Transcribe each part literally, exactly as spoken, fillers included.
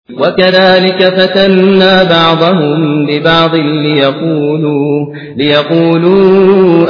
وكذلك فتنا بعضهم ببعض ليقولوا, ليقولوا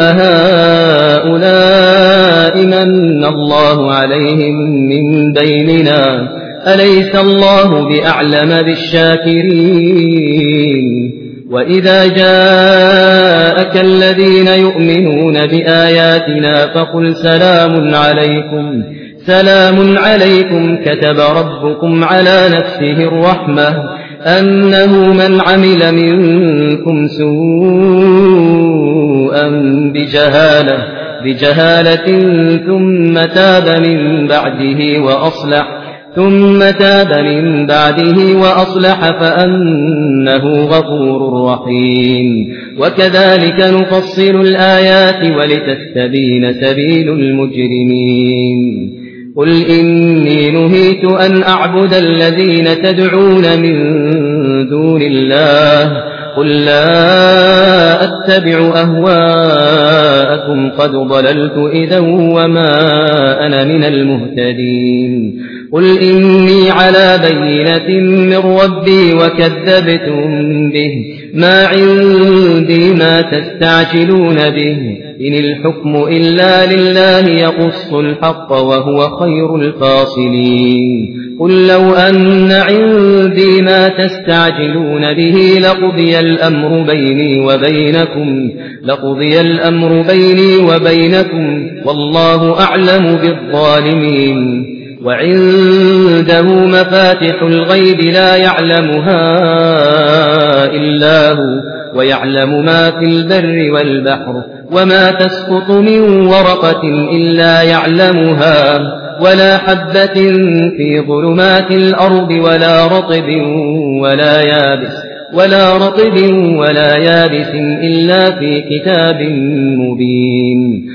أهؤلاء من الله عليهم من بيننا أليس الله بأعلم بالشاكرين. وإذا جاءك الذين يؤمنون بآياتنا فقل سلام عليكم سلام عليكم كتب ربكم على نفسه الرحمة أنه من عمل منكم سوءا بجهالة, بجهالة ثم تاب من بعده وأصلح ثم تاب من بعده وأصلح فأنه غفور رحيم. وكذلك نفصل الآيات ولتستبين سبيل المجرمين. قل إني نهيت أن أعبد الذين تدعون من دون الله قل لا أتبع أهواءكم قد ضللت إذا وما أنا من المهتدين. قل إني على بينة من ربي وكذبتم به ما عندي ما تستعجلون به إن الحكم إلا لله يقص الحق وهو خير الفاصلين. قل لو أن عندي ما تستعجلون به لقضي الأمر بيني وبينكم لقضي الأمر بيني وبينكم والله أعلم بالظالمين. وعنده مفاتح الغيب لا يعلمها إلا هو ويعلم ما في البر والبحر وما تسقط من ورقة إلا يعلمها ولا حبة في ظلمات الأرض ولا رطب ولا يابس ولا رطب ولا يابس إلا في كتاب مبين.